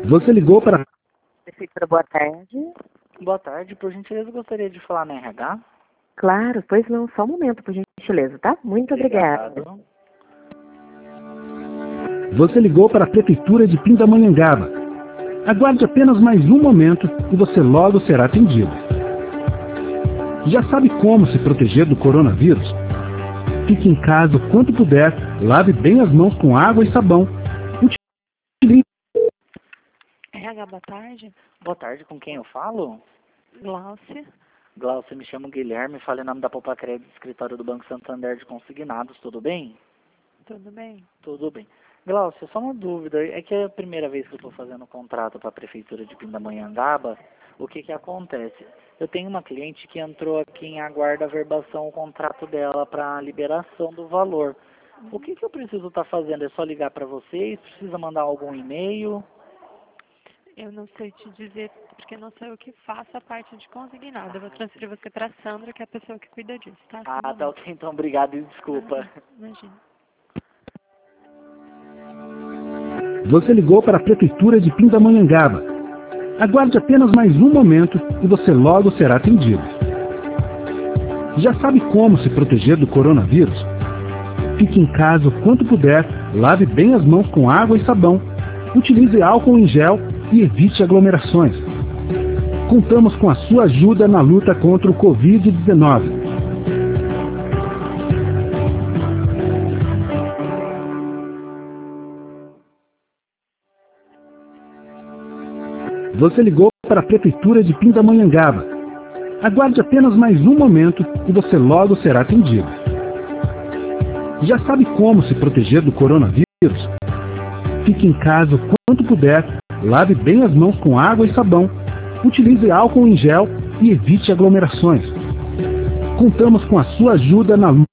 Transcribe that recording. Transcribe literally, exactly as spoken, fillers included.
Você ligou para... Prefeitura, boa tarde. Boa tarde, por gentileza, gostaria de falar na R H. Claro, pois não, só um momento, por gentileza, tá? Muito obrigada. Obrigado. Você ligou para a Prefeitura de Pindamonhangaba. Aguarde apenas mais um momento e você logo será atendido. Já sabe como se proteger do coronavírus? Fique em casa o quanto puder, lave bem as mãos com água e sabão. Utilize... R H, boa tarde. Boa tarde, com quem eu falo? Glaucia. Glaucia, me chamo Guilherme, falo em nome da Poupa Crédito, escritório do Banco Santander de Consignados, tudo bem? Tudo bem? Tudo bem. Glaucia, só uma dúvida, é que é a primeira vez que eu estou fazendo um contrato para a Prefeitura de Pindamonhangaba, o que que acontece? Eu tenho uma cliente que entrou aqui em aguarda a verbação, o contrato dela para liberação do valor. O que que eu preciso estar fazendo? É só ligar para vocês? Precisa mandar algum e-mail? Eu não sei te dizer, porque não sou eu que faço a parte de consignado. Eu vou transferir você para a Sandra, que é a pessoa que cuida disso, tá? Ah, tá ok, então obrigado e desculpa. Imagina. Você ligou para a Prefeitura de Pindamonhangaba. Aguarde apenas mais um momento e você logo será atendido. Já sabe como se proteger do coronavírus? Fique em casa o quanto puder, lave bem as mãos com água e sabão, utilize álcool em gel e evite aglomerações. Contamos com a sua ajuda na luta contra o covid dezenove. Você ligou para a Prefeitura de Pindamonhangaba. Aguarde apenas mais um momento e você logo será atendido. Já sabe como se proteger do coronavírus? Fique em casa o quanto puder, lave bem as mãos com água e sabão, utilize álcool em gel e evite aglomerações. Contamos com a sua ajuda na luta.